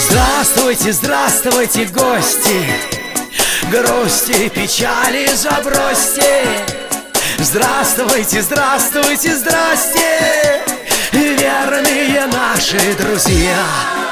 Здравствуйте, здравствуйте, гости, грусти, печали забросьте. Здравствуйте, здравствуйте, здрасте, верные наши друзья.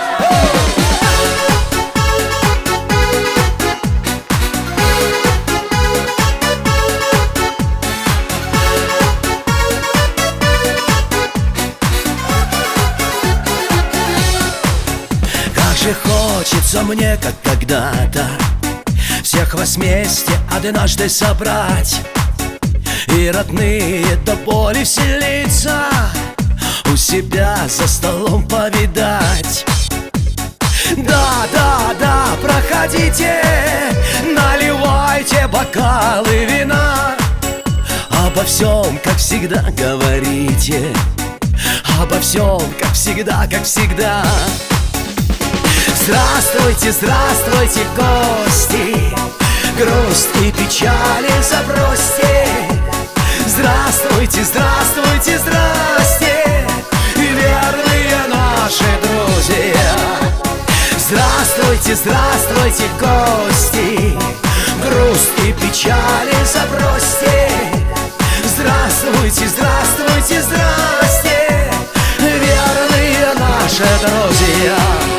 Как же хочется мне, как когда-то, всех вас вместе однажды собрать и родные до боли вселиться, у себя за столом повидать. Да, да, да, проходите, наливайте бокалы вина, обо всем, как всегда, говорите, обо всем, как всегда, как всегда. Здравствуйте, здравствуйте, гости, грусть и печали забросьте. Здравствуйте, здравствуйте, здрасте, верные наши друзья. Здравствуйте, здравствуйте, гости, грусть и печали забросьте. Здравствуйте, здравствуйте, здрасте, верные наши друзья.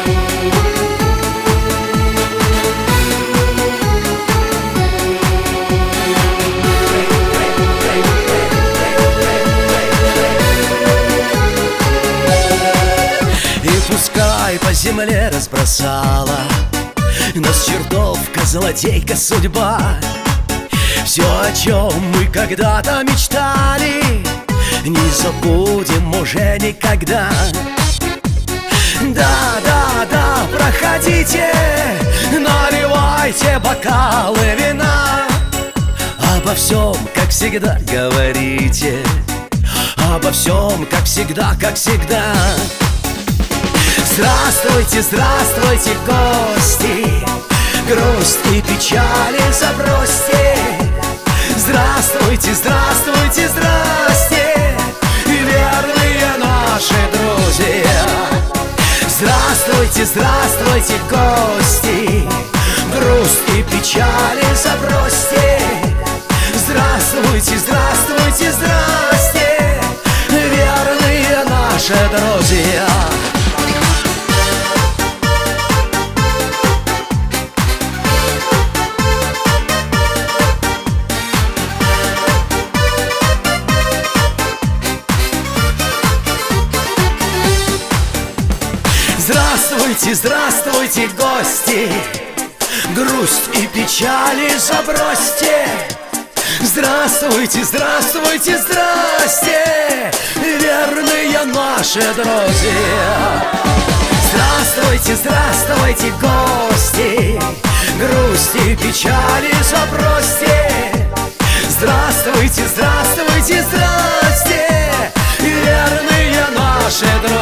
Пускай по земле разбросала нас чертовка, злодейка судьба. Все, о чем мы когда-то мечтали, не забудем уже никогда. Да, да, да, проходите, наливайте бокалы вина, обо всем, как всегда, говорите, обо всем, как всегда, как всегда. Здравствуйте, здравствуйте, гости, грусть и печали забросьте. Здравствуйте, здравствуйте, здрасте, верные наши друзья. Здравствуйте, здравствуйте, гости, грусть и печали забросьте. Здравствуйте, здравствуйте, здрасте, верные наши друзья. Здравствуйте, здравствуйте, гости, грусть и печали забросьте. Здравствуйте, здравствуйте, здрасте, верные наши друзья. Здравствуйте, здравствуйте, гости, грусть и печали забросьте. Здравствуйте, здравствуйте, здрасте, верные наши друзья.